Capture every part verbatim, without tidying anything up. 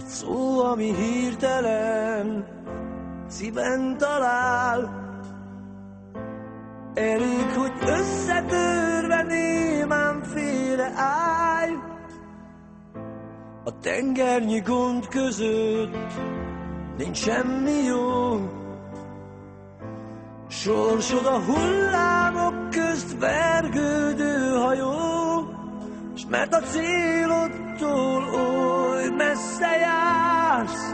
Egy szó, ami hirtelen szíven talál, elég, hogy összetörve némán félreállj. A tengernyi gond között nincs semmi jó, sorsod a hullámok közt vergődő hajó, s mert a célodtól oly messze jársz,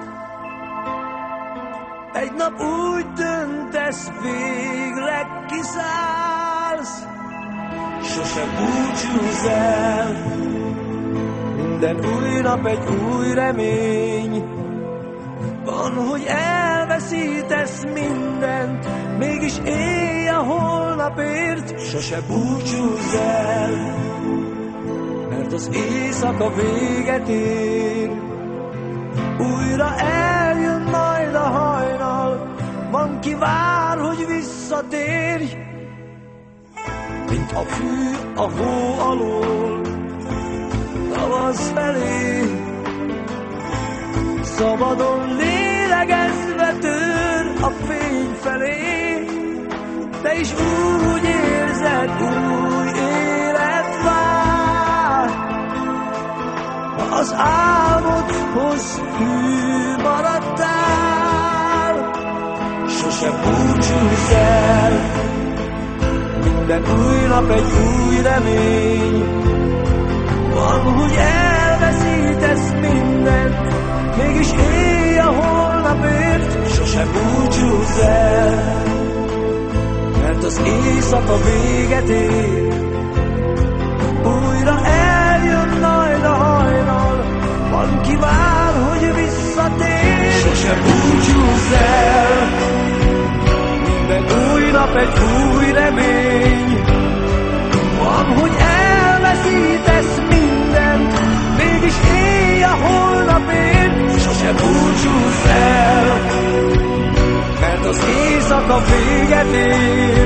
egy nap úgy döntesz, végleg kiszállsz. Sose búcsúzz el, minden új nap egy új remény. Van, hogy elveszítesz mindent, mégis élj a holnapért. Sose búcsúzz el, mert az éjszaka véget ér. Újra eljön majd a hajnal, van ki vár, hogy visszatérj. Mint a fű a hó alól, tavasz felé, szabadon lélegezve tör a fény felé. Te is úgy érzed, új élet vár, ha az álmodhoz hű maradtál. Sose búcsúzz el, minden új nap egy új remény. Van, hogy elveszítesz mindent, mégis élj a holnapért. Sose búcsúzz el, mert az éjszaka véget ér. Újra eljön majd a hajnal, van ki vár, hogy visszatér. Sose búcsúzz el, minden új nap egy új remény. Van, hogy elveszítesz mindent, mégis élj a holnapért. Sose búcsúzz el, mert az éjszaka véget ér.